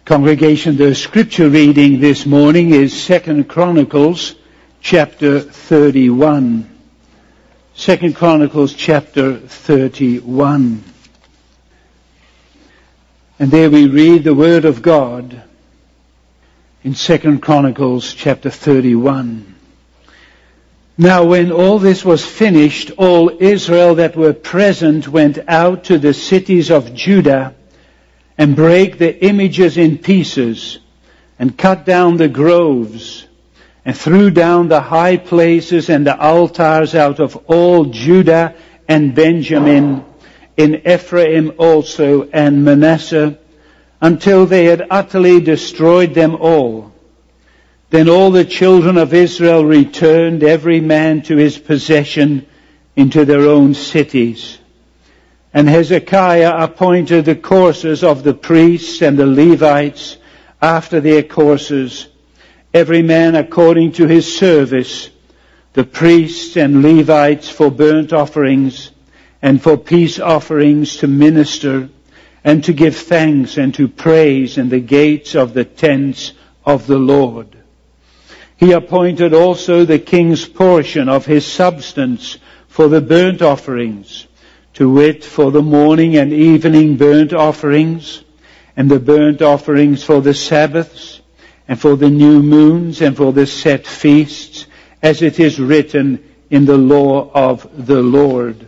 Congregation, the scripture reading this morning is 2 Chronicles chapter 31. 2 Chronicles chapter 31. And there we read the word of God in 2 Chronicles chapter 31. Now when all this was finished, all Israel that were present went out to the cities of Judah and brake the images in pieces, and cut down the groves, and threw down the high places and the altars out of all Judah and Benjamin, in Ephraim also and Manasseh, until they had utterly destroyed them all. Then all the children of Israel returned, every man to his possession, into their own cities. And Hezekiah appointed the courses of the priests and the Levites after their courses, every man according to his service, the priests and Levites for burnt offerings and for peace offerings to minister and to give thanks and to praise in the gates of the tents of the Lord. He appointed also the king's portion of his substance for the burnt offerings, to wit, for the morning and evening burnt offerings, and the burnt offerings for the Sabbaths, and for the new moons, and for the set feasts, as it is written in the law of the Lord.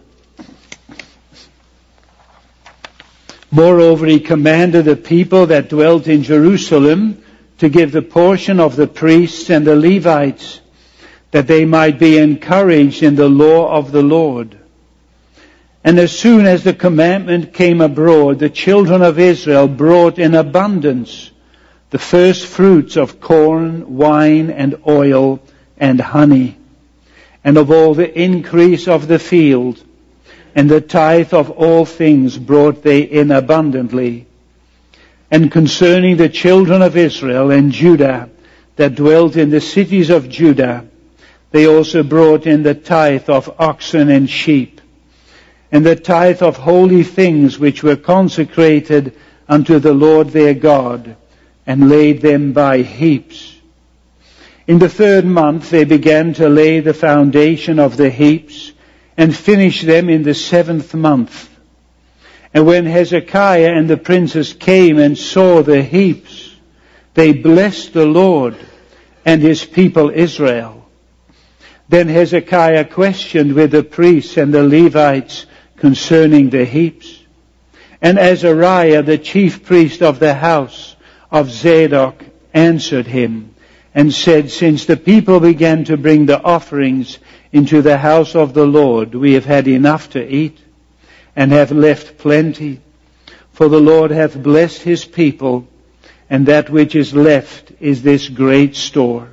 Moreover, he commanded the people that dwelt in Jerusalem to give the portion of the priests and the Levites, that they might be encouraged in the law of the Lord. And as soon as the commandment came abroad, the children of Israel brought in abundance the first fruits of corn, wine, and oil, and honey, and of all the increase of the field, and the tithe of all things brought they in abundantly. And concerning the children of Israel and Judah that dwelt in the cities of Judah, they also brought in the tithe of oxen and sheep, and the tithe of holy things which were consecrated unto the Lord their God, and laid them by heaps. In the 3rd month they began to lay the foundation of the heaps, and finished them in the 7th month. And when Hezekiah and the princes came and saw the heaps, they blessed the Lord and his people Israel. Then Hezekiah questioned with the priests and the Levites concerning the heaps. And Azariah, the chief priest of the house of Zadok, answered him and said, Since the people began to bring the offerings into the house of the Lord, we have had enough to eat, and have left plenty. For the Lord hath blessed his people, and that which is left is this great store.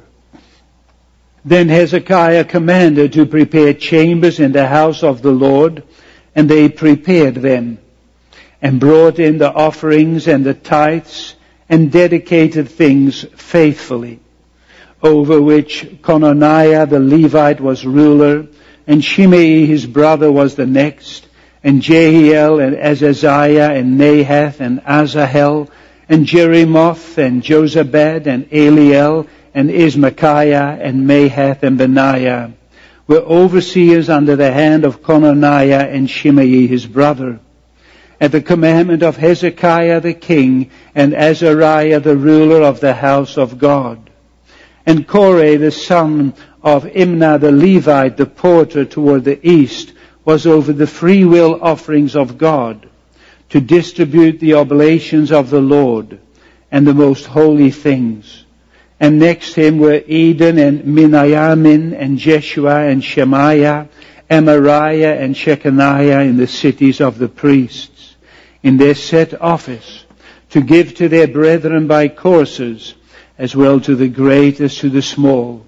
Then Hezekiah commanded to prepare chambers in the house of the Lord, and they prepared them, and brought in the offerings and the tithes, and dedicated things faithfully, over which Cononiah the Levite was ruler, and Shimei his brother was the next, and Jehiel and Azaziah and Nahath and Asahel, and Jerimoth and Jozabad and Eliel and Ismachiah and Mahath and Benaiah were overseers under the hand of Cononiah and Shimei his brother, at the commandment of Hezekiah the king and Azariah the ruler of the house of God. And Korah the son of Imnah the Levite, the porter toward the east, was over the freewill offerings of God, to distribute the oblations of the Lord and the most holy things. And next him were Eden and Miniamin and Jeshua and Shemaiah, Amariah and Shechaniah in the cities of the priests, in their set office, to give to their brethren by courses, as well to the great as to the small.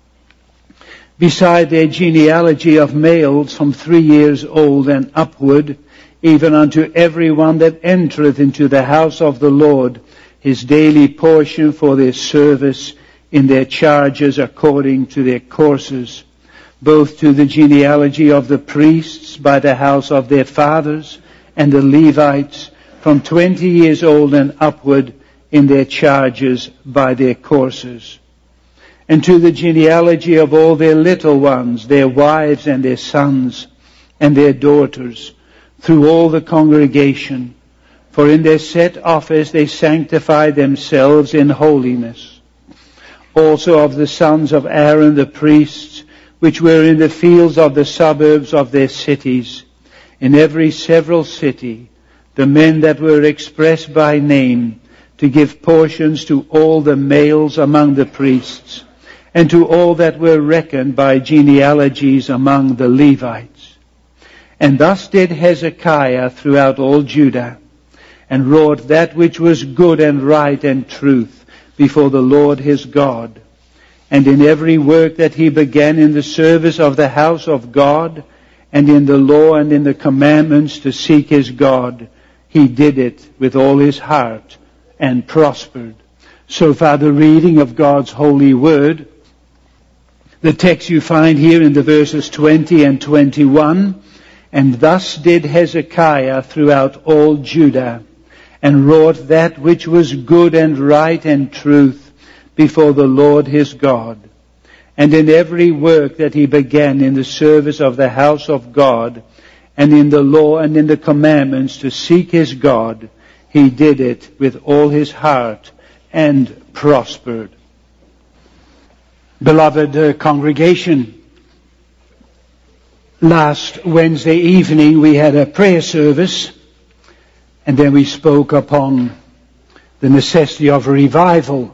Beside their genealogy of males from 3 years old and upward, even unto every one that entereth into the house of the Lord, his daily portion for their service in their charges according to their courses, both to the genealogy of the priests by the house of their fathers, and the Levites from 20 years old and upward, in their charges by their courses. And to the genealogy of all their little ones, their wives and their sons and their daughters, through all the congregation. For in their set office they sanctified themselves in holiness. Also of the sons of Aaron the priests, which were in the fields of the suburbs of their cities, in every several city, the men that were expressed by name, to give portions to all the males among the priests, and to all that were reckoned by genealogies among the Levites. And thus did Hezekiah throughout all Judah, and wrought that which was good and right and truth before the Lord his God. And in every work that he began in the service of the house of God, and in the law and in the commandments to seek his God, he did it with all his heart and prospered. So far the reading of God's holy word. The text you find here in the verses 20 and 21. And thus did Hezekiah throughout all Judah, and wrought that which was good and right and truth before the Lord his God. And in every work that he began in the service of the house of God, and in the law and in the commandments to seek his God, he did it with all his heart and prospered. Beloved congregation, last Wednesday evening we had a prayer service, and then we spoke upon the necessity of revival.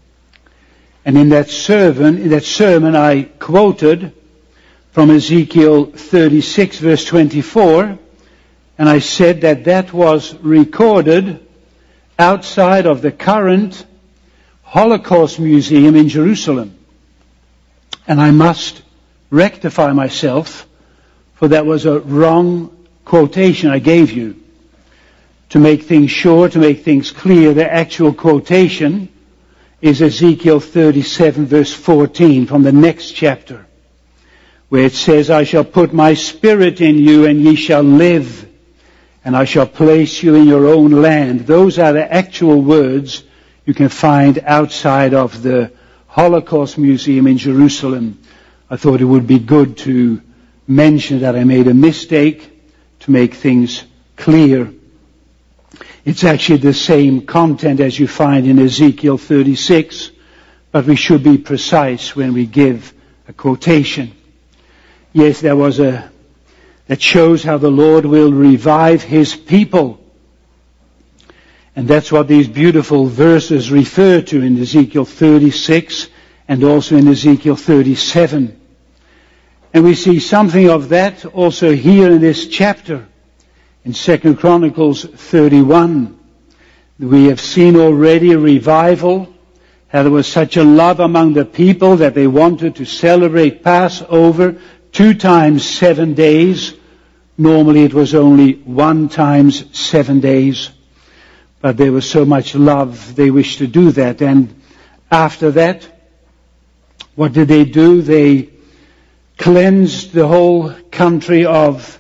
And in that sermon I quoted from Ezekiel 36 verse 24, and I said that was recorded outside of the current Holocaust Museum in Jerusalem. And I must rectify myself, for that was a wrong quotation I gave you. To make things sure, to make things clear, the actual quotation is Ezekiel 37 verse 14 from the next chapter, where it says, I shall put my spirit in you and ye shall live, and I shall place you in your own land. Those are the actual words you can find outside of the Holocaust Museum in Jerusalem. I thought it would be good to mention that I made a mistake to make things clear. It's actually the same content as you find in Ezekiel 36, but we should be precise when we give a quotation. Yes, that shows how the Lord will revive his people. And that's what these beautiful verses refer to in Ezekiel 36 and also in Ezekiel 37. And we see something of that also here in this chapter. In 2 Chronicles 31, we have seen already a revival, how there was such a love among the people that they wanted to celebrate Passover 2 times 7 days. Normally it was only 1 times 7 days. But there was so much love, they wished to do that. And after that, what did they do? They cleansed the whole country of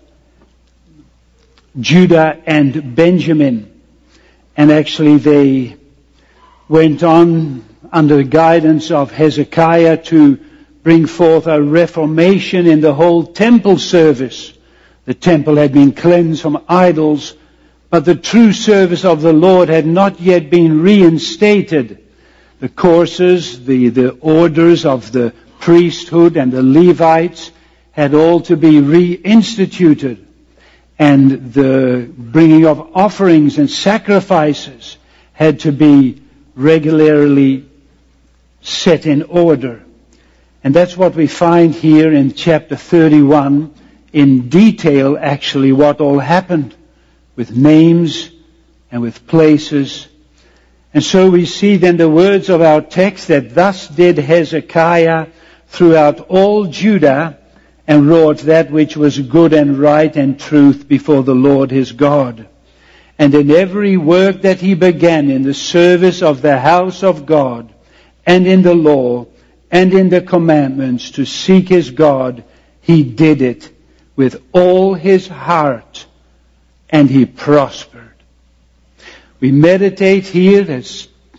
Judah and Benjamin. And actually they went on under the guidance of Hezekiah to bring forth a reformation in the whole temple service. The temple had been cleansed from idols, but the true service of the Lord had not yet been reinstated. The courses, the orders of the priesthood and the Levites had all to be reinstituted. And the bringing of offerings and sacrifices had to be regularly set in order. And that's what we find here in chapter 31 in detail, actually, what all happened with names and with places. And so we see then the words of our text that thus did Hezekiah throughout all Judah and wrought that which was good and right and truth before the Lord his God. And in every work that he began in the service of the house of God and in the law and in the commandments to seek his God, he did it with all his heart, and he prospered. We meditate here, as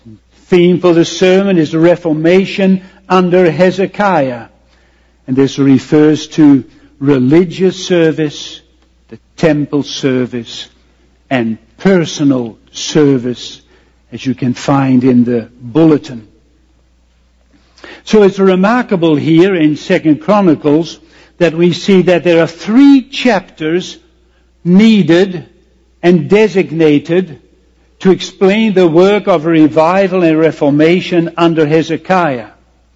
theme for the sermon is Reformation under Hezekiah. And this refers to religious service, the temple service, and personal service, as you can find in the bulletin. So it's remarkable here in 2 Chronicles that we see that there are 3 chapters needed and designated to explain the work of revival and reformation under Hezekiah.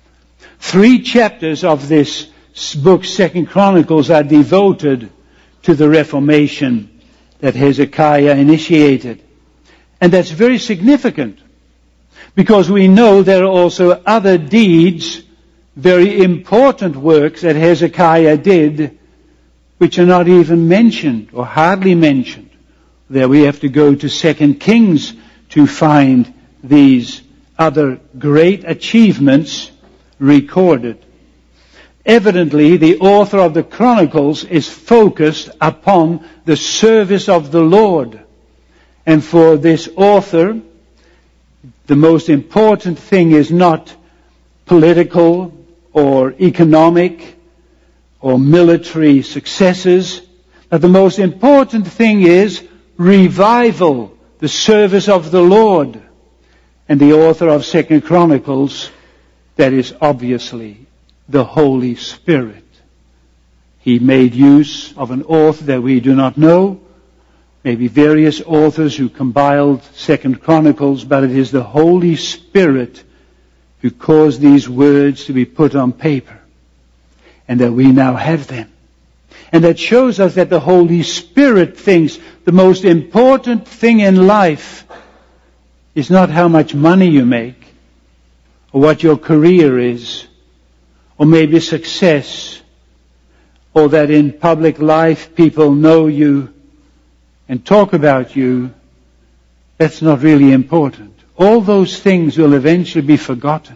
3 chapters of this book, 2 Chronicles, are devoted to the reformation that Hezekiah initiated. And that's very significant, because we know there are also other deeds, very important works that Hezekiah did, which are not even mentioned or hardly mentioned. There we have to go to 2 Kings to find these other great achievements recorded. Evidently, the author of the Chronicles is focused upon the service of the Lord. And for this author, the most important thing is not political or economic or military successes, but the most important thing is revival, the service of the Lord. And the author of 2 Chronicles, that is obviously the Holy Spirit. He made use of an author that we do not know, maybe various authors who compiled 2 Chronicles, but it is the Holy Spirit who caused these words to be put on paper, and that we now have them. And that shows us that the Holy Spirit thinks the most important thing in life is not how much money you make, or what your career is, or maybe success, or that in public life people know you and talk about you. That's not really important. All those things will eventually be forgotten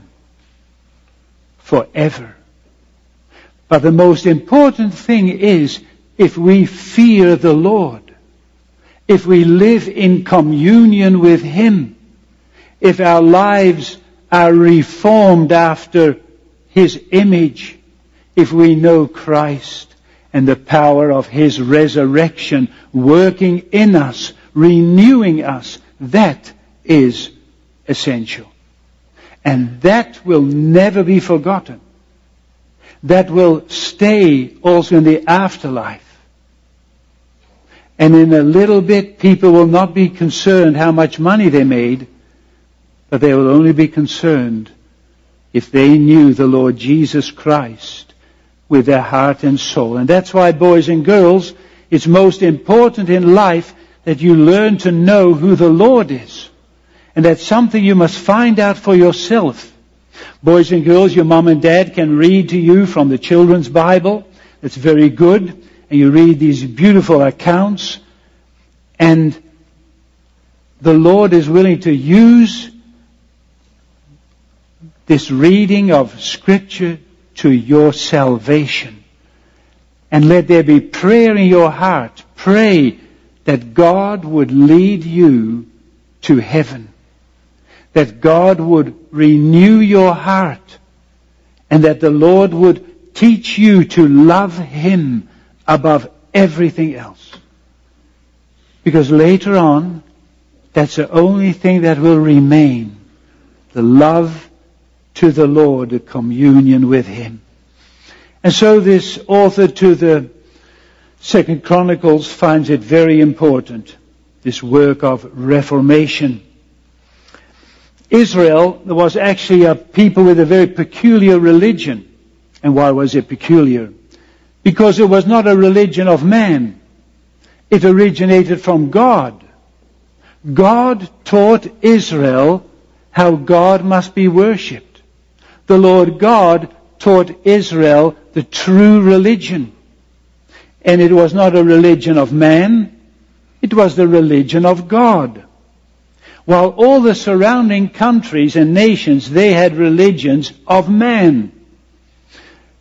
forever. But the most important thing is if we fear the Lord, if we live in communion with Him, if our lives are reformed after His image, if we know Christ and the power of His resurrection working in us, renewing us, that is essential. And that will never be forgotten. That will stay also in the afterlife. And in a little bit, people will not be concerned how much money they made, but they will only be concerned if they knew the Lord Jesus Christ with their heart and soul. And that's why, boys and girls, it's most important in life that you learn to know who the Lord is. And that's something you must find out for yourself. Boys and girls, your mom and dad can read to you from the children's Bible. It's very good. And you read these beautiful accounts. And the Lord is willing to use this reading of Scripture to your salvation. And let there be prayer in your heart. Pray that God would lead you to heaven. That God would renew your heart. And that the Lord would teach you to love Him above everything else. Because later on, that's the only thing that will remain. The love to the Lord, the communion with Him. And so this author to the 2 Chronicles finds it very important, this work of reformation. Israel was actually a people with a very peculiar religion. And why was it peculiar? Because it was not a religion of man. It originated from God. God taught Israel how God must be worshipped. The Lord God taught Israel the true religion. And it was not a religion of man. It was the religion of God. While all the surrounding countries and nations, they had religions of man.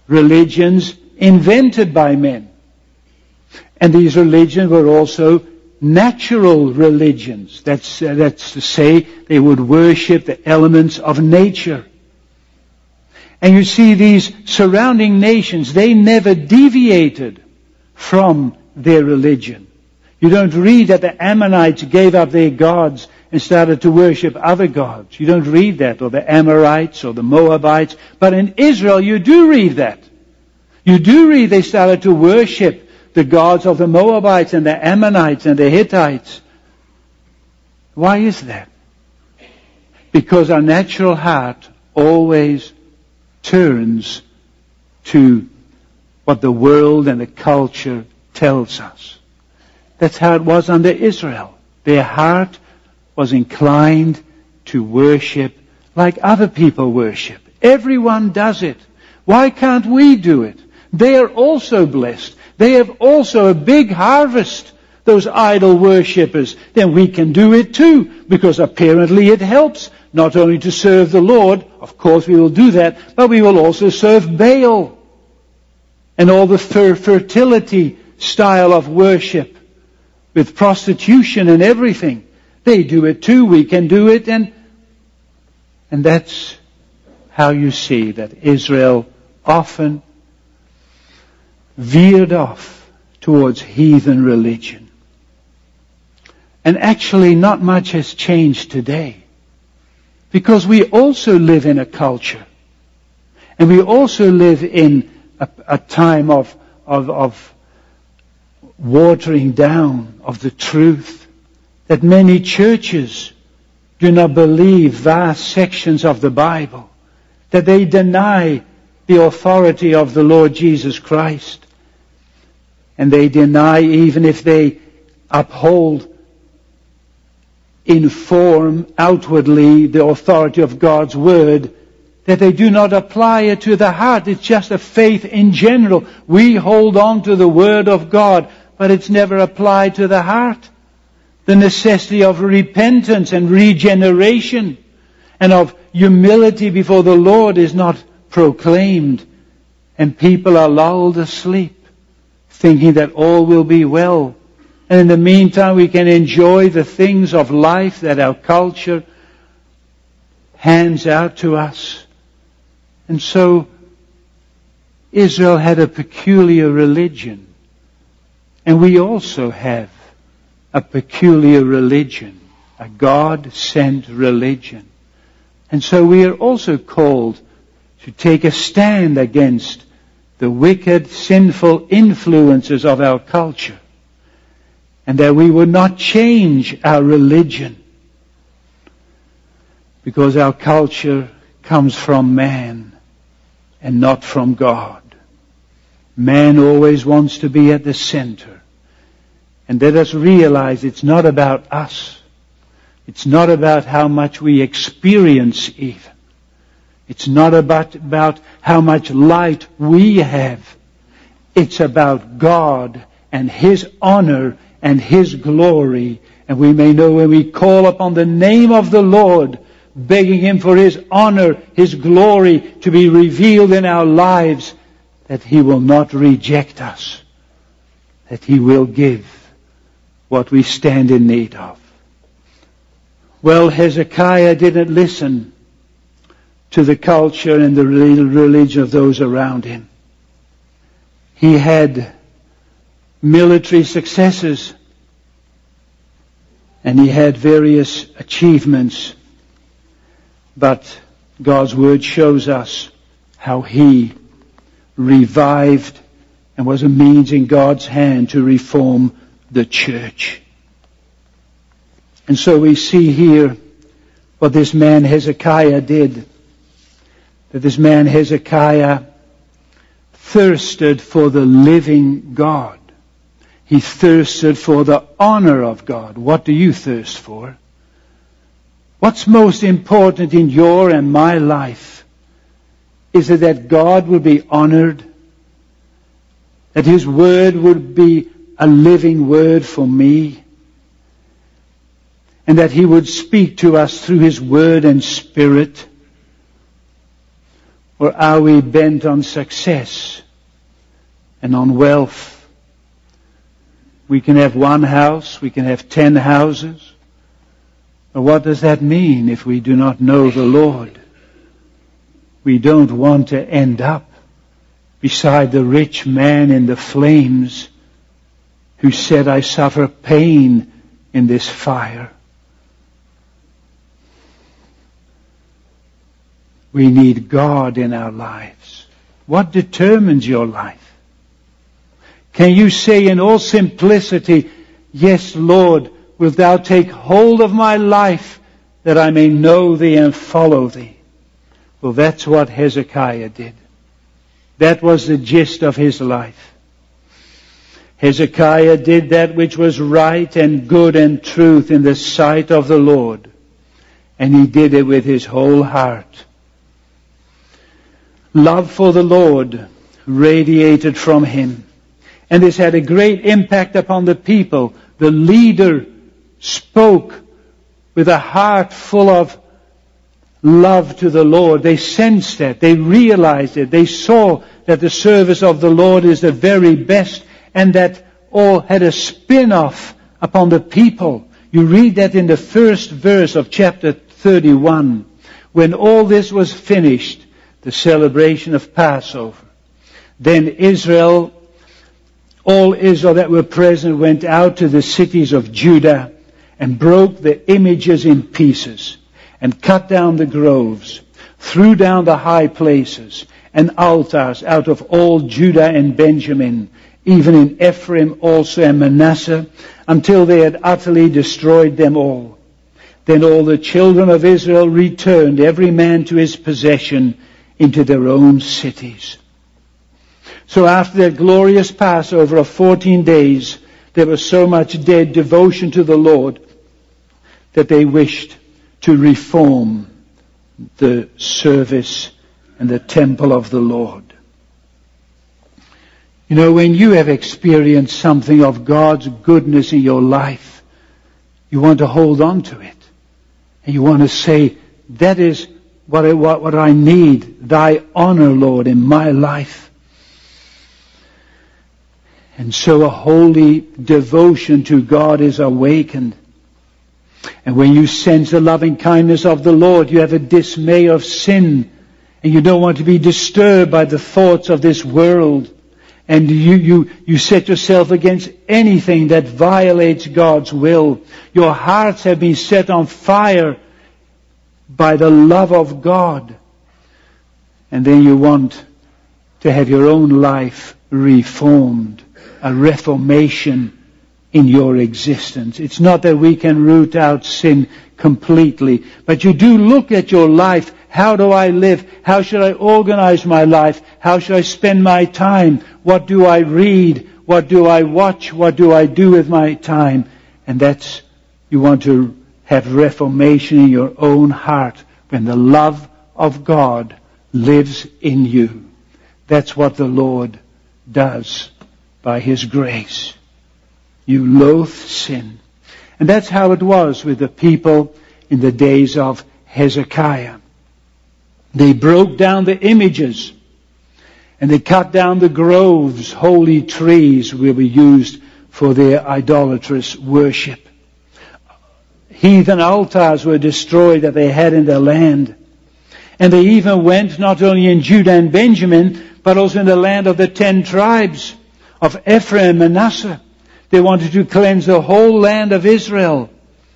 Religions invented by men. And these religions were also natural religions. That's to say, they would worship the elements of nature. And you see these surrounding nations, they never deviated from their religion. You don't read that the Ammonites gave up their gods and started to worship other gods. You don't read that, or the Amorites or the Moabites. But in Israel you do read that. You do read they started to worship the gods of the Moabites and the Ammonites and the Hittites. Why is that? Because our natural heart always turns to what the world and the culture tells us. That's how it was under Israel. Their heart was inclined to worship like other people worship. Everyone does it. Why can't we do it? They are also blessed. They have also a big harvest, those idol worshippers. Then we can do it too, because apparently it helps not only to serve the Lord, of course we will do that, but we will also serve Baal and all the fertility style of worship with prostitution and everything. They do it too, we can do it, and that's how you see that Israel often veered off towards heathen religion. And actually not much has changed today. Because we also live in a culture. And we also live in a time of watering down of the truth. That many churches do not believe vast sections of the Bible. That they deny the authority of the Lord Jesus Christ. And they deny, even if they uphold in form, outwardly, the authority of God's Word, that they do not apply it to the heart. It's just a faith in general. We hold on to the Word of God, but it's never applied to the heart. The necessity of repentance and regeneration and of humility before the Lord is not proclaimed, and people are lulled asleep, thinking that all will be well. And in the meantime, we can enjoy the things of life that our culture hands out to us. And so, Israel had a peculiar religion. And we also have a peculiar religion, a God-sent religion. And so we are also called to take a stand against the wicked, sinful influences of our culture. And that we would not change our religion. Because our culture comes from man and not from God. Man always wants to be at the center. And let us realize it's not about us. It's not about how much we experience even. It's not about how much light we have. It's about God and His honor and His glory. And we may know when we call upon the name of the Lord, begging Him for His honor, His glory to be revealed in our lives, that He will not reject us. That He will give what we stand in need of. Well, Hezekiah didn't listen to the culture and the religion of those around him. He had military successes and he had various achievements, but God's Word shows us how he revived and was a means in God's hand to reform the church. And so we see here what this man Hezekiah did. That this man Hezekiah thirsted for the living God. He thirsted for the honor of God. What do you thirst for? What's most important in your and my life? Is it that God would be honored? That His Word would be a living Word for me? And that He would speak to us through His Word and Spirit? Or are we bent on success and on wealth We can have one house, we can have 10 houses. But what does that mean if we do not know the Lord? We don't want to end up beside the rich man in the flames who said, I suffer pain in this fire. We need God in our lives. What determines your life? Can you say in all simplicity, yes, Lord, wilt thou take hold of my life that I may know thee and follow thee? Well, that's what Hezekiah did. That was the gist of his life. Hezekiah did that which was right and good and truth in the sight of the Lord. And he did it with his whole heart. Love for the Lord radiated from him. And this had a great impact upon the people. The leader spoke with a heart full of love to the Lord. They sensed that. They realized it. They saw that the service of the Lord is the very best, and that all had a spin-off upon the people. You read that in the first verse of chapter 31. When all this was finished, the celebration of Passover, then all Israel that were present went out to the cities of Judah and broke the images in pieces and cut down the groves, threw down the high places and altars out of all Judah and Benjamin, even in Ephraim also and Manasseh, until they had utterly destroyed them all. Then all the children of Israel returned, every man to his possession, into their own cities. So after that glorious Passover of 14 days, there was so much dead devotion to the Lord that they wished to reform the service and the temple of the Lord. You know, when you have experienced something of God's goodness in your life, you want to hold on to it. And you want to say, that is what I need, thy honor, Lord, in my life. And so a holy devotion to God is awakened. And when you sense the loving kindness of the Lord, you have a dismay of sin. And you don't want to be disturbed by the thoughts of this world. And you set yourself against anything that violates God's will. Your hearts have been set on fire by the love of God. And then you want to have your own life reformed. A reformation in your existence. It's not that we can root out sin completely, but you do look at your life. How do I live? How should I organize my life? How should I spend my time? What do I read? What do I watch? What do I do with my time? And that's, you want to have reformation in your own heart when the love of God lives in you. That's what the Lord does by His grace. You loathe sin. And that's how it was with the people in the days of Hezekiah. They broke down the images and they cut down the groves. Holy trees will be used for their idolatrous worship. Heathen altars were destroyed that they had in their land. And they even went not only in Judah and Benjamin, but also in the land of the 10 tribes of Ephraim and Manasseh. They wanted to cleanse the whole land of Israel.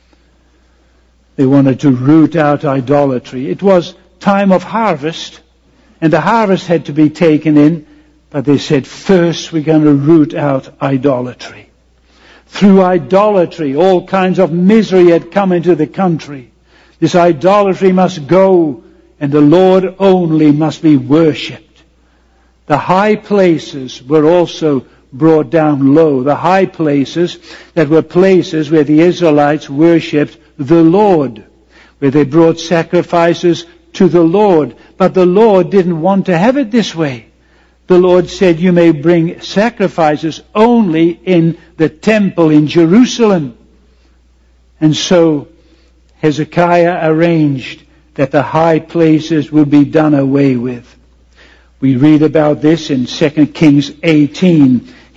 They wanted to root out idolatry. It was time of harvest, and the harvest had to be taken in, but they said, first we're going to root out idolatry. Through idolatry, all kinds of misery had come into the country. This idolatry must go, and the Lord only must be worshipped. The high places were also brought down low. The high places that were places where the Israelites worshipped the Lord, where they brought sacrifices to the Lord. But the Lord didn't want to have it this way. The Lord said, you may bring sacrifices only in the temple in Jerusalem. And so Hezekiah arranged that the high places would be done away with. We read about this in 2 Kings 18.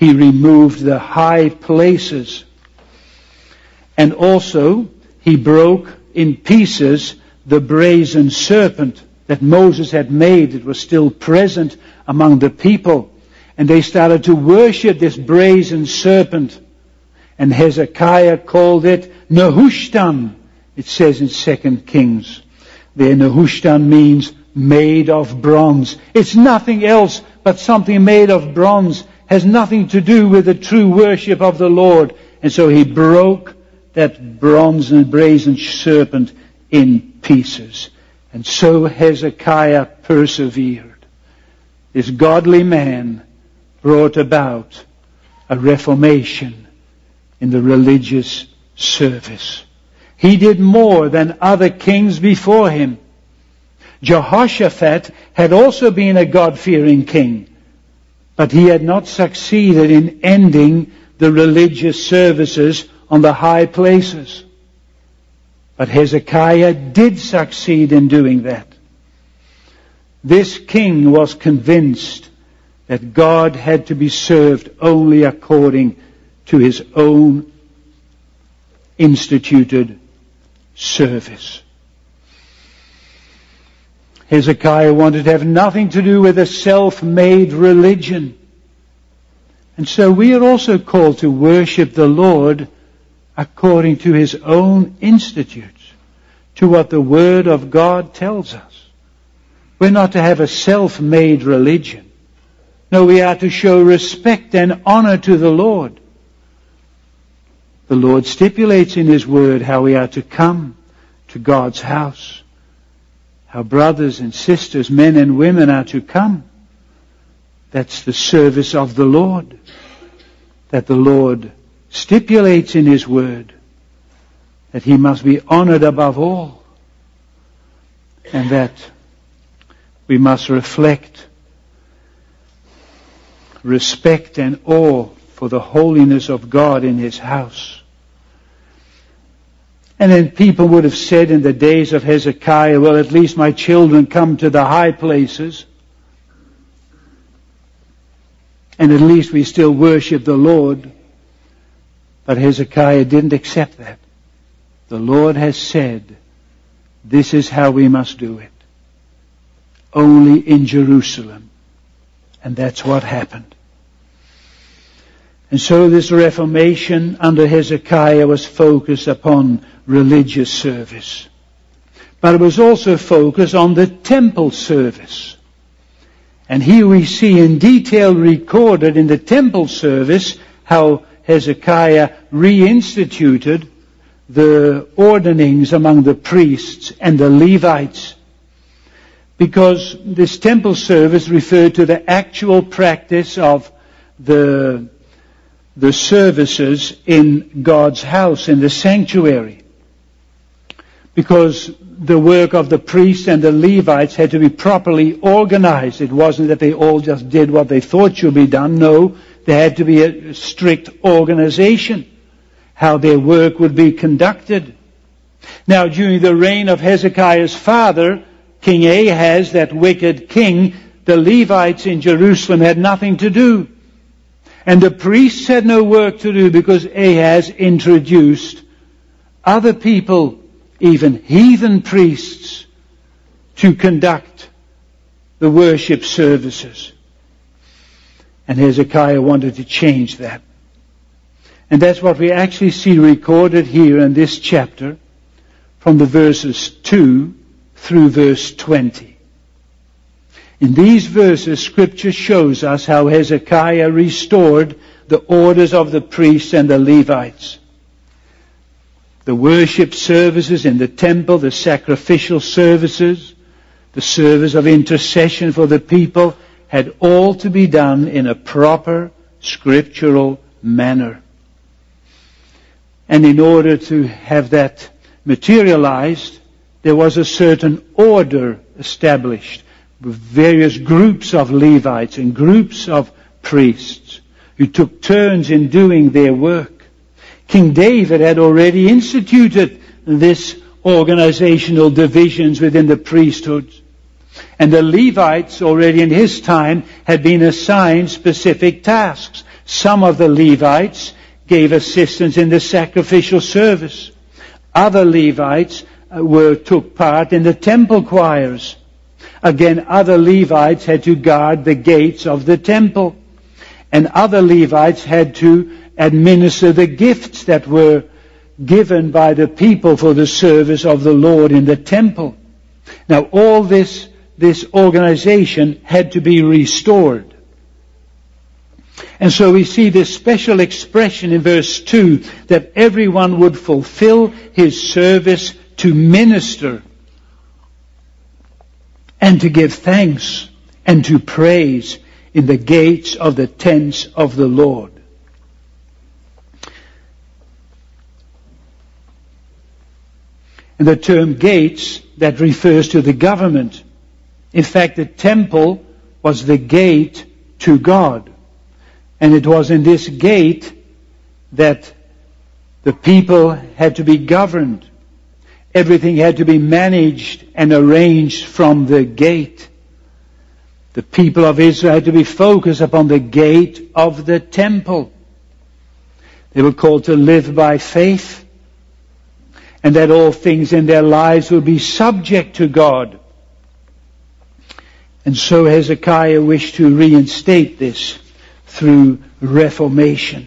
he removed the high places. And also, he broke in pieces the brazen serpent that Moses had made. It was still present among the people. And they started to worship this brazen serpent. And Hezekiah called it Nehushtan. It says in 2 Kings. There, Nehushtan means made of bronze. It's nothing else but something made of bronze. Has nothing to do with the true worship of the Lord. And so he broke that bronze and brazen serpent in pieces. And so Hezekiah persevered. This godly man brought about a reformation in the religious service. He did more than other kings before him. Jehoshaphat had also been a God-fearing king, but he had not succeeded in ending the religious services on the high places. But Hezekiah did succeed in doing that. This king was convinced that God had to be served only according to his own instituted service. Hezekiah wanted to have nothing to do with a self-made religion. And so we are also called to worship the Lord according to his own institutes, to what the Word of God tells us. We're not to have a self-made religion. No, we are to show respect and honor to the Lord. The Lord stipulates in his Word how we are to come to God's house, how brothers and sisters, men and women are to come. That's the service of the Lord, that the Lord stipulates in his Word, that he must be honored above all, and that we must reflect respect and awe for the holiness of God in his house. And then people would have said in the days of Hezekiah, well, at least my children come to the high places, and at least we still worship the Lord. But Hezekiah didn't accept that. The Lord has said, this is how we must do it. Only in Jerusalem. And that's what happened. And so this reformation under Hezekiah was focused upon religious service. But it was also focused on the temple service. And here we see in detail recorded in the temple service how Hezekiah reinstituted the ordinings among the priests and the Levites. Because this temple service referred to the actual practice of the services in God's house, in the sanctuary. Because the work of the priests and the Levites had to be properly organized. It wasn't that they all just did what they thought should be done. No, there had to be a strict organization, how their work would be conducted. Now, during the reign of Hezekiah's father, King Ahaz, that wicked king, the Levites in Jerusalem had nothing to do. And the priests had no work to do because Ahaz introduced other people, even heathen priests, to conduct the worship services. And Hezekiah wanted to change that. And that's what we actually see recorded here in this chapter from the verses 2 through verse 20. In these verses, Scripture shows us how Hezekiah restored the orders of the priests and the Levites. The worship services in the temple, the sacrificial services, the service of intercession for the people had all to be done in a proper scriptural manner. And in order to have that materialized, there was a certain order established with various groups of Levites and groups of priests who took turns in doing their work. King David had already instituted this organizational divisions within the priesthood. And the Levites already in his time had been assigned specific tasks, Some of the Levites gave assistance in the sacrificial service. Other Levites took part in the temple choirs. Again, other Levites had to guard the gates of the temple. And other Levites had to administer the gifts that were given by the people for the service of the Lord in the temple. Now all this organization had to be restored. And so we see this special expression in verse 2 that everyone would fulfill his service to minister and to give thanks and to praise in the gates of the tents of the Lord. And the term gates, that refers to the government. In fact, the temple was the gate to God. And it was in this gate that the people had to be governed. Everything had to be managed and arranged from the gate. The people of Israel had to be focused upon the gate of the temple. They were called to live by faith, and that all things in their lives will be subject to God. And so Hezekiah wished to reinstate this through reformation.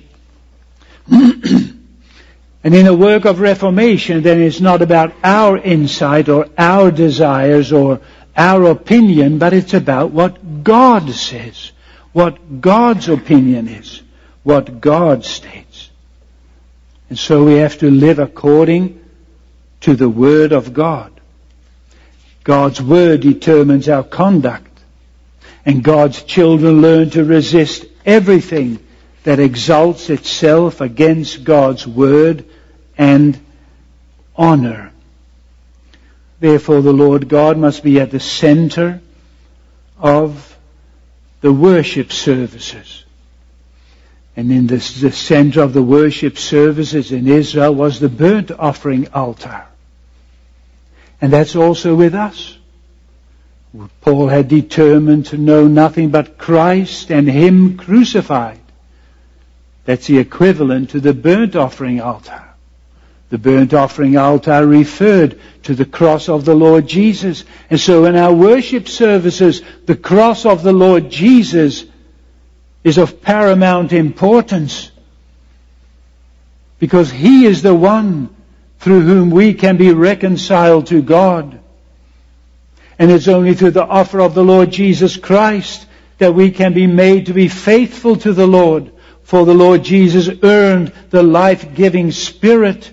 And in a work of reformation, then it's not about our insight or our desires or our opinion, but it's about what God says, what God's opinion is, what God states. And so we have to live according to the Word of God. God's Word determines our conduct. And God's children learn to resist everything that exalts itself against God's Word and honor. Therefore, the Lord God must be at the center of the worship services. And in the center of the worship services in Israel was the burnt offering altar. And that's also with us. Paul had determined to know nothing but Christ and Him crucified. That's the equivalent to the burnt offering altar. The burnt offering altar referred to the cross of the Lord Jesus. And so in our worship services, the cross of the Lord Jesus is of paramount importance. Because He is the one through whom we can be reconciled to God. And it's only through the offer of the Lord Jesus Christ that we can be made to be faithful to the Lord. For the Lord Jesus earned the life-giving Spirit.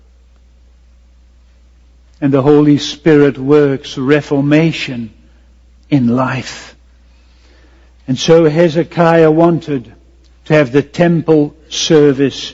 And the Holy Spirit works reformation in life. And so Hezekiah wanted to have the temple service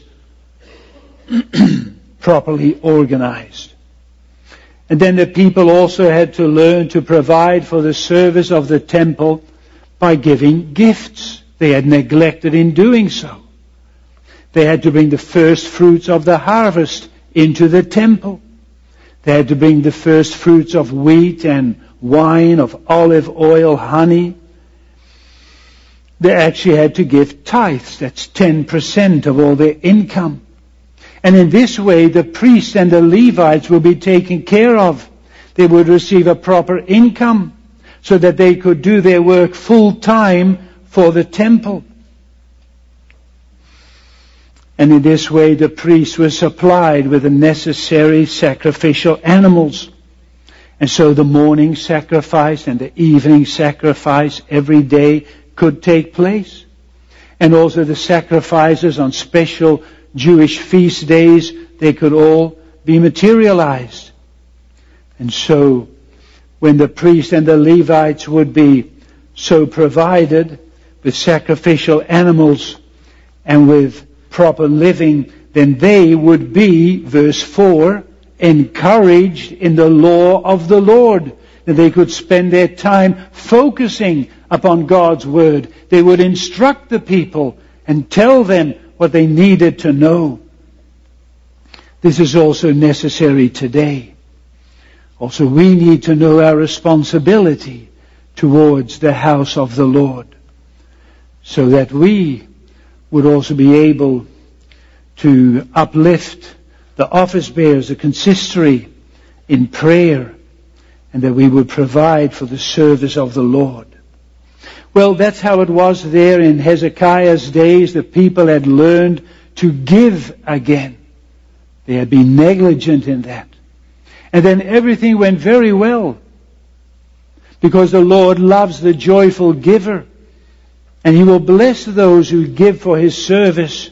properly organized. And then the people also had to learn to provide for the service of the temple by giving gifts. They had neglected in doing so. They had to bring the first fruits of the harvest into the temple. They had to bring the first fruits of wheat and wine, of olive oil, honey. They actually had to give tithes. That's 10% of all their income. And in this way, the priests and the Levites will be taken care of. They would receive a proper income so that they could do their work full time for the temple. And in this way, the priests were supplied with the necessary sacrificial animals. And so the morning sacrifice and the evening sacrifice every day could take place. And also the sacrifices on special Jewish feast days, they could all be materialized. And so, when the priests and the Levites would be so provided with sacrificial animals and with proper living, then they would be, verse 4, encouraged in the law of the Lord. That they could spend their time focusing upon God's Word. They would instruct the people and tell them what they needed to know. This is also necessary today. Also, we need to know our responsibility towards the house of the Lord, so that we would also be able to uplift the office bearers, the consistory, in prayer, and that we would provide for the service of the Lord. Well, that's how it was there in Hezekiah's days. The people had learned to give again. They had been negligent in that. And then everything went very well, because the Lord loves the joyful giver, and He will bless those who give for His service.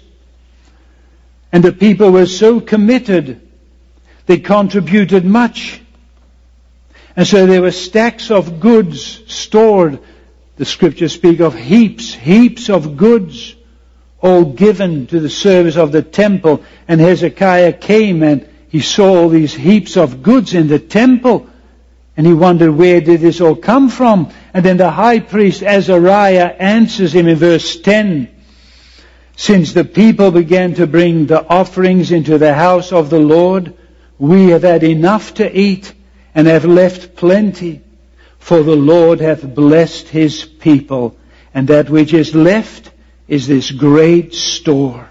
And the people were so committed, they contributed much. And so there were stacks of goods stored. The scriptures speak of heaps of goods, all given to the service of the temple. And Hezekiah came and he saw all these heaps of goods in the temple. And he wondered, where did this all come from? And then the high priest Azariah answers him in verse 10. Since the people began to bring the offerings into the house of the Lord, we have had enough to eat and have left plenty. For the Lord hath blessed His people, and that which is left is this great store.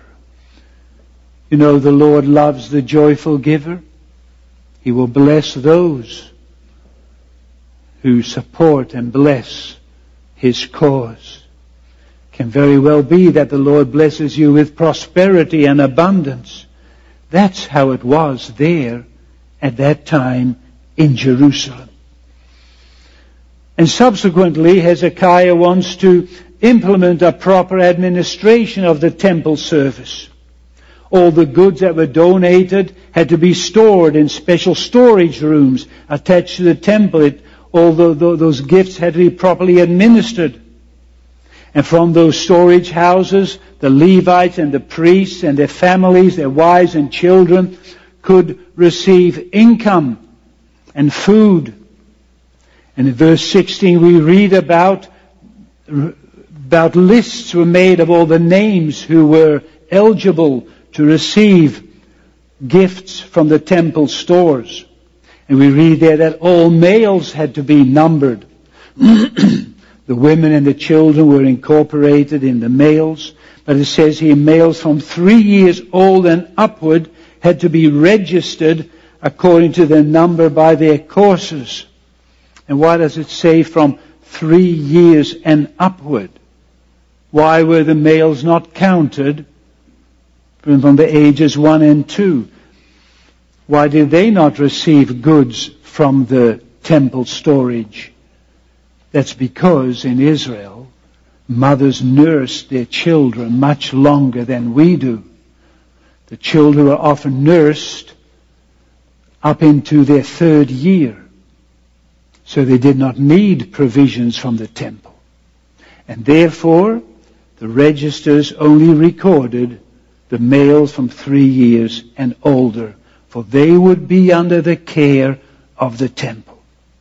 You know, the Lord loves the joyful giver. He will bless those who support and bless His cause. Can very well be that the Lord blesses you with prosperity and abundance. That's how it was there at that time in Jerusalem. And subsequently, Hezekiah wants to implement a proper administration of the temple service. All the goods that were donated had to be stored in special storage rooms attached to the temple. All those gifts had to be properly administered. And from those storage houses, the Levites and the priests and their families, their wives and children, could receive income and food. And in verse 16 we read about lists were made of all the names who were eligible to receive gifts from the temple stores. And we read there that all males had to be numbered. The women and the children were incorporated in the males. But it says here males from 3 years old and upward had to be registered according to their number by their courses. And why does it say from 3 years and upward? Why were the males not counted from the ages 1 and 2? Why did they not receive goods from the temple storage? That's because in Israel, mothers nursed their children much longer than we do. The children were often nursed up into their 3rd year. So they did not need provisions from the temple. And therefore, the registers only recorded the males from 3 years and older, for they would be under the care of the temple.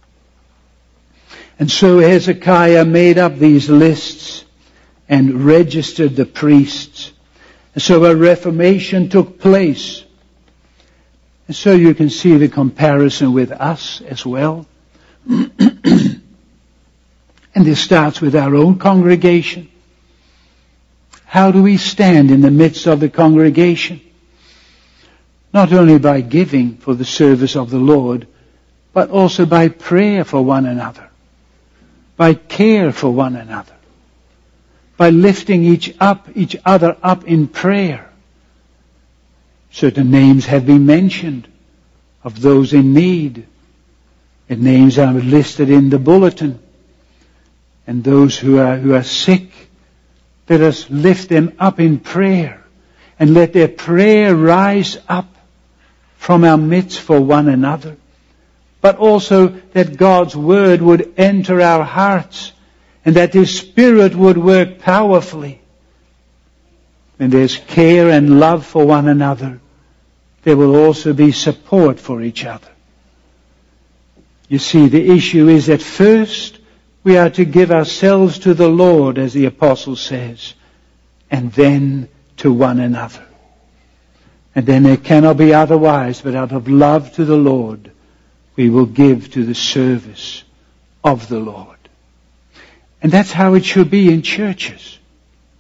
And so Hezekiah made up these lists and registered the priests. And so a reformation took place. And so you can see the comparison with us as well. And this starts with our own congregation. How do we stand in the midst of the congregation? Not only by giving for the service of the Lord, but also by prayer for one another, by care for one another, by lifting each other up in prayer. Certain names have been mentioned of those in need. And names are listed in the bulletin. And those who are sick, let us lift them up in prayer and let their prayer rise up from our midst for one another. But also that God's Word would enter our hearts and that His Spirit would work powerfully. When there's care and love for one another, there will also be support for each other. You see, the issue is that first we are to give ourselves to the Lord, as the apostle says, and then to one another. And then it cannot be otherwise, but out of love to the Lord, we will give to the service of the Lord. And that's how it should be in churches.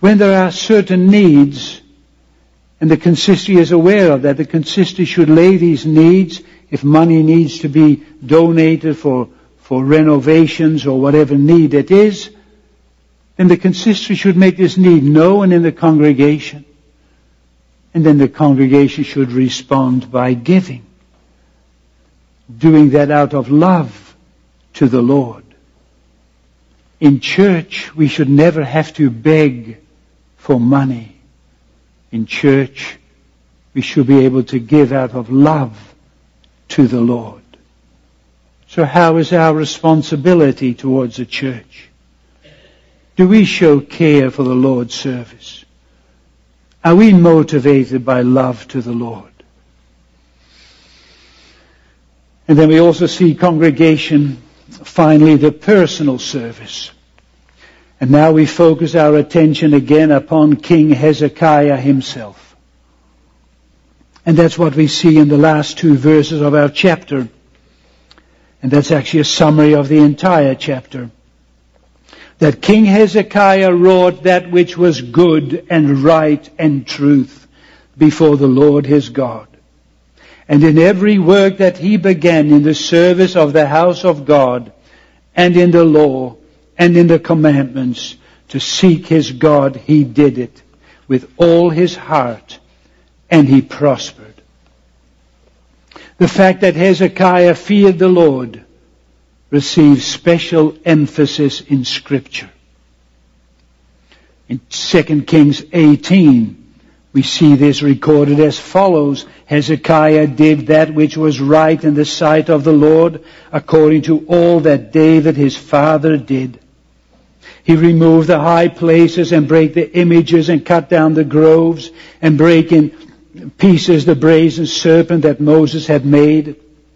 when there are certain needs, and the consistory is aware of that, the consistory should lay these needs, if money needs to be donated for renovations or whatever need it is, then the consistory should make this need known in the congregation. And then the congregation should respond by giving. Doing that out of love to the Lord. In church, we should never have to beg for money. In church, we should be able to give out of love to the Lord. So how is our responsibility towards the church? Do we show care for the Lord's service? Are we motivated by love to the Lord? And then we also see congregation, finally the personal service. And now we focus our attention again upon King Hezekiah himself. And that's what we see in the last 2 verses of our chapter. And that's actually a summary of the entire chapter. That King Hezekiah wrought that which was good and right and truth before the Lord his God. And in every work that he began in the service of the house of God, and in the law, and in the commandments, to seek his God, he did it with all his heart, and he prospered. The fact that Hezekiah feared the Lord receives special emphasis in Scripture. In 2 Kings 18, we see this recorded as follows. Hezekiah did that which was right in the sight of the Lord, according to all that David his father did. He removed the high places and brake the images and cut down the groves and brake in pieces the brazen serpent that Moses had made.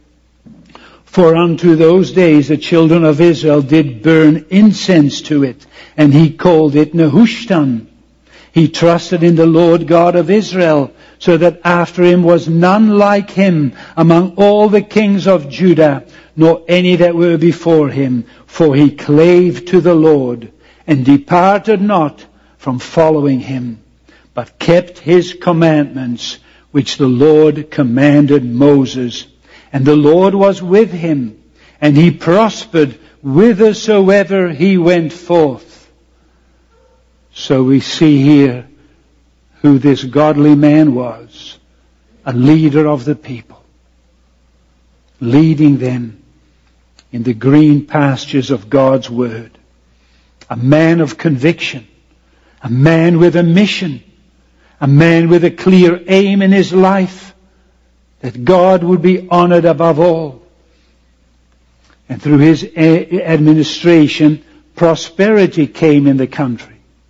For unto those days the children of Israel did burn incense to it, and he called it Nehushtan. He trusted in the Lord God of Israel, so that after him was none like him among all the kings of Judah, nor any that were before him. For he clave to the Lord, and departed not from following him, but kept his commandments, which the Lord commanded Moses. And the Lord was with him, and he prospered whithersoever he went forth. So we see here who this godly man was, a leader of the people, leading them in the green pastures of God's Word. A man of conviction, a man with a mission, a man with a clear aim in his life, that God would be honored above all. And through his administration, prosperity came in the country.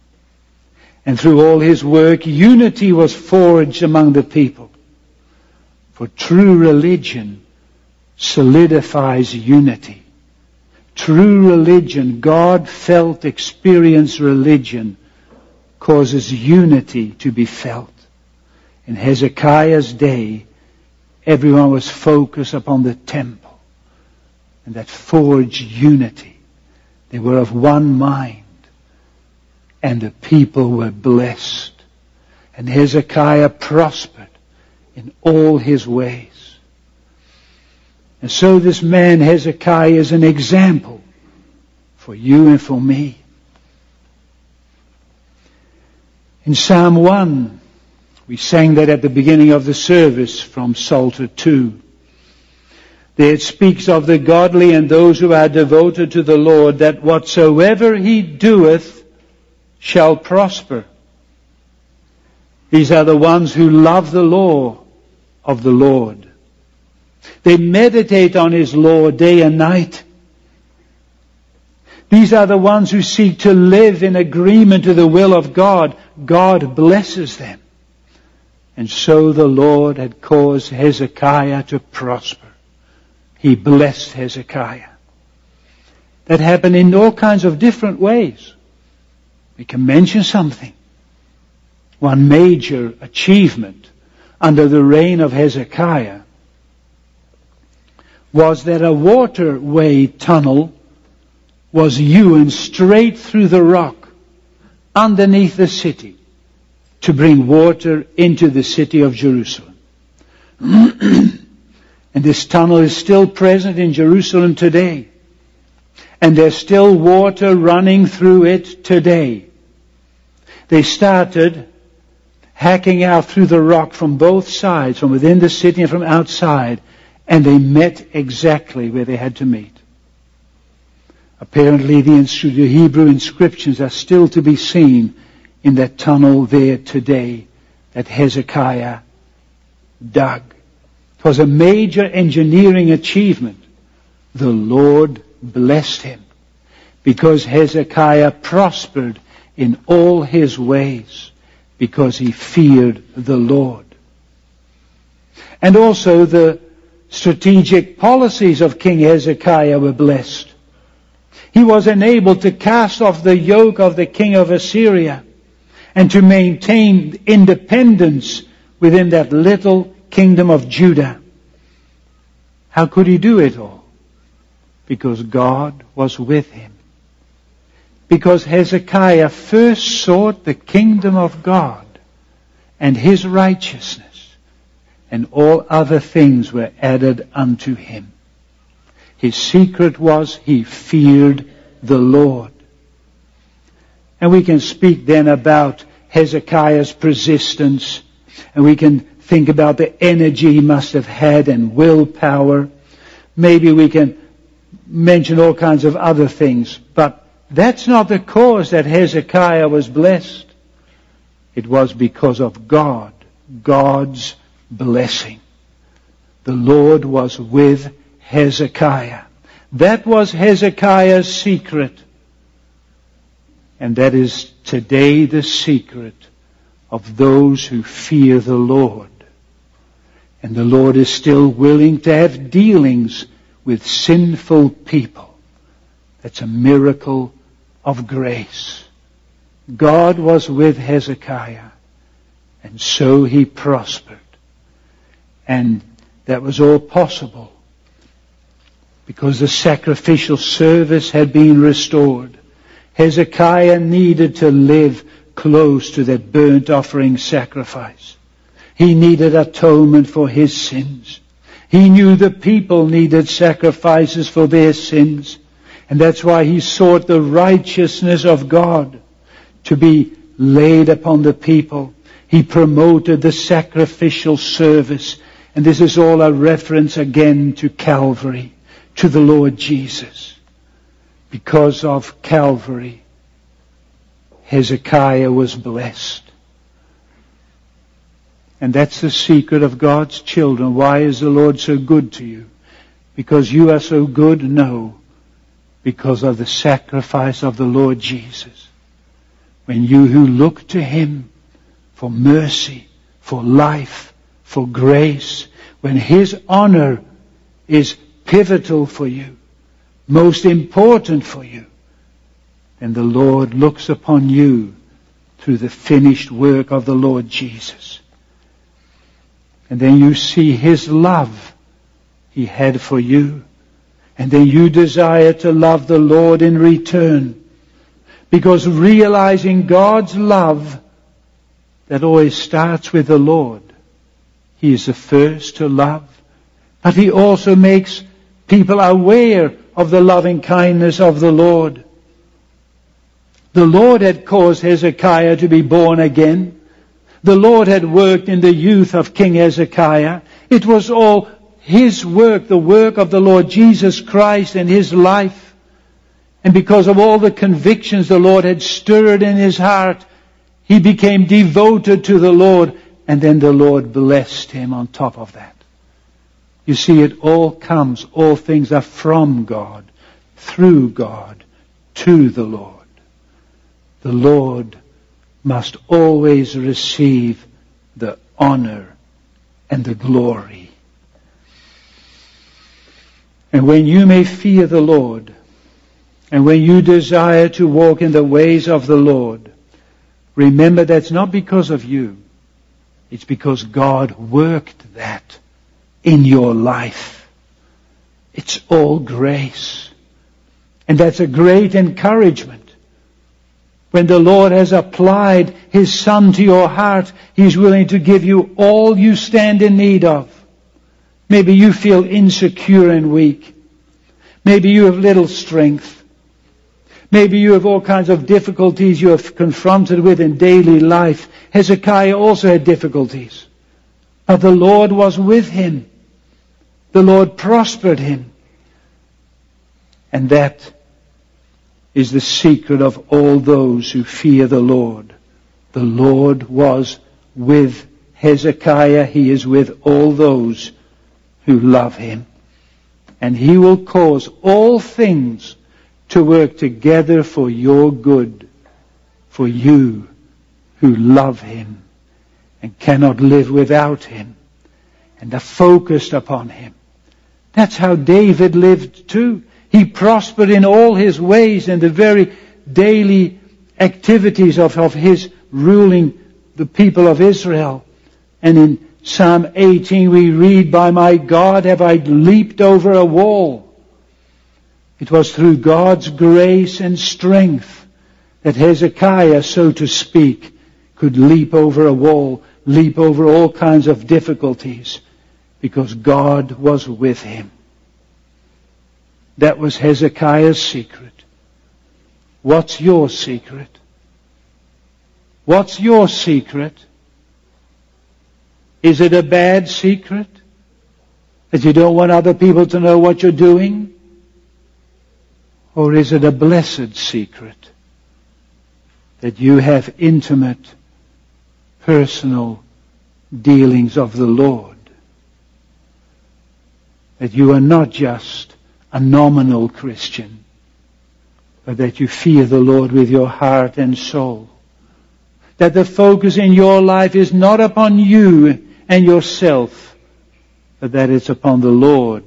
And through all his work, unity was forged among the people. For true religion solidifies unity. True religion, God-felt, experienced religion, causes unity to be felt. In Hezekiah's day, everyone was focused upon the temple, and that forged unity. They were of one mind, and the people were blessed. And Hezekiah prospered in all his ways. And so this man Hezekiah is an example for you and for me. In Psalm 1, we sang that at the beginning of the service from Psalter 2. There it speaks of the godly and those who are devoted to the Lord, that whatsoever he doeth shall prosper. These are the ones who love the law of the Lord. They meditate on his law day and night. These are the ones who seek to live in agreement to the will of God. God blesses them. And so the Lord had caused Hezekiah to prosper. He blessed Hezekiah. That happened in all kinds of different ways. We can mention something. One major achievement under the reign of Hezekiah was that a waterway tunnel was hewn straight through the rock underneath the city to bring water into the city of Jerusalem. And this tunnel is still present in Jerusalem today. And there's still water running through it today. They started hacking out through the rock from both sides, from within the city and from outside, and they met exactly where they had to meet. Apparently the Hebrew inscriptions are still to be seen in that tunnel there today that Hezekiah dug. It was a major engineering achievement. The Lord blessed him because Hezekiah prospered in all his ways because he feared the Lord. And also the strategic policies of King Hezekiah were blessed. He was enabled to cast off the yoke of the king of Assyria and to maintain independence within that little kingdom of Judah. How could he do it all? Because God was with him. Because Hezekiah first sought the kingdom of God and his righteousness, and all other things were added unto him. His secret was he feared the Lord. And we can speak then about Hezekiah's persistence, and we can think about the energy he must have had and willpower. Maybe we can mention all kinds of other things, but that's not the cause that Hezekiah was blessed. It was because of God, God's blessing. The Lord was with Hezekiah. That was Hezekiah's secret. And that is today the secret of those who fear the Lord. And the Lord is still willing to have dealings with sinful people. That's a miracle of grace. God was with Hezekiah, and so he prospered. And that was all possible because the sacrificial service had been restored. Hezekiah needed to live close to that burnt offering sacrifice. He needed atonement for his sins. He knew the people needed sacrifices for their sins. And that's why he sought the righteousness of God to be laid upon the people. He promoted the sacrificial service. And this is all a reference again to Calvary, to the Lord Jesus. Because of Calvary, Hezekiah was blessed. And that's the secret of God's children. Why is the Lord so good to you? Because you are so good? No. Because of the sacrifice of the Lord Jesus. When you who look to Him for mercy, for life, for grace, when His honor is pivotal for you, most important for you, then the Lord looks upon you through the finished work of the Lord Jesus. And then you see His love He had for you. And then you desire to love the Lord in return. Because realizing God's love, that always starts with the Lord. He is the first to love. But He also makes people aware of the loving kindness of the Lord. The Lord had caused Hezekiah to be born again. The Lord had worked in the youth of King Hezekiah. It was all His work, the work of the Lord Jesus Christ and His life. And because of all the convictions the Lord had stirred in his heart, he became devoted to the Lord. And then the Lord blessed him on top of that. You see, it all comes, all things are from God, through God, to the Lord. The Lord must always receive the honor and the glory. And when you may fear the Lord, and when you desire to walk in the ways of the Lord, remember that's not because of you. It's because God worked that in your life. It's all grace. And that's a great encouragement. When the Lord has applied His Son to your heart, He's willing to give you all you stand in need of. Maybe you feel insecure and weak. Maybe you have little strength. Maybe you have all kinds of difficulties you have confronted with in daily life. Hezekiah also had difficulties. But the Lord was with him. The Lord prospered him. And that is the secret of all those who fear the Lord. The Lord was with Hezekiah. He is with all those who love Him. And He will cause all things to work together for your good, for you who love Him and cannot live without Him and are focused upon Him. That's how David lived too. He prospered in all his ways and the very daily activities of his ruling the people of Israel. And in Psalm 18 we read, "By my God have I leaped over a wall." It was through God's grace and strength that Hezekiah, so to speak, could leap over a wall, leap over all kinds of difficulties, because God was with him. That was Hezekiah's secret. What's your secret? What's your secret? Is it a bad secret? That you don't want other people to know what you're doing? Or is it a blessed secret? That you have intimate, personal dealings of the Lord? That you are not just a nominal Christian, but that you fear the Lord with your heart and soul. That the focus in your life is not upon you and yourself, but that it's upon the Lord.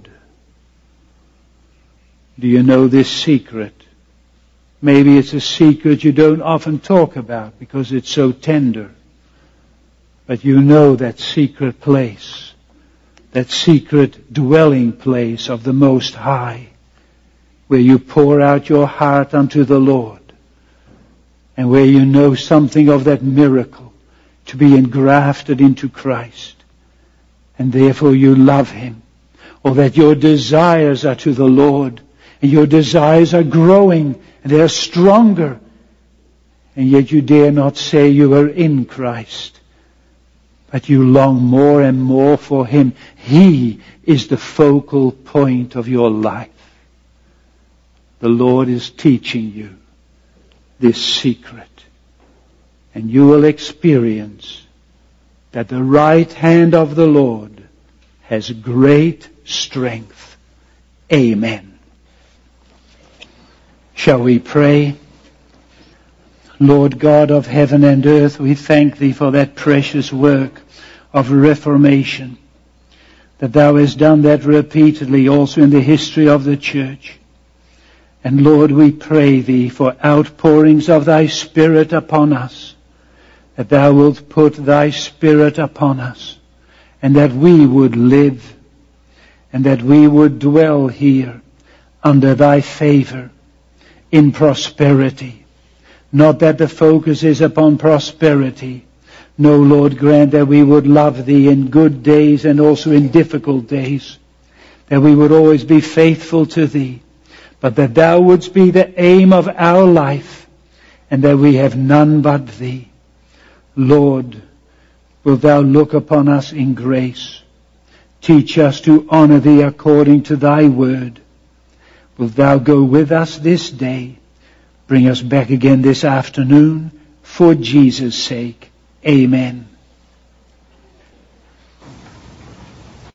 Do you know this secret? Maybe it's a secret you don't often talk about because it's so tender. But you know that secret place, that secret dwelling place of the Most High, where you pour out your heart unto the Lord, and where you know something of that miracle to be engrafted into Christ, and therefore you love Him, or that your desires are to the Lord, and your desires are growing, and they are stronger, and yet you dare not say you are in Christ, but you long more and more for Him. He is the focal point of your life. The Lord is teaching you this secret, and you will experience that the right hand of the Lord has great strength. Amen. Shall we pray? Lord God of heaven and earth, we thank Thee for that precious work of reformation, that Thou hast done that repeatedly also in the history of the church. And Lord, we pray Thee for outpourings of Thy Spirit upon us, that Thou wilt put Thy Spirit upon us, and that we would live, and that we would dwell here under Thy favor, in prosperity. Not that the focus is upon prosperity. No, Lord, grant that we would love Thee in good days and also in difficult days. That we would always be faithful to Thee. But that Thou wouldst be the aim of our life, and that we have none but Thee. Lord, wilt Thou look upon us in grace. Teach us to honor Thee according to Thy word. Wilt Thou go with us this day? Bring us back again this afternoon for Jesus' sake. Amen.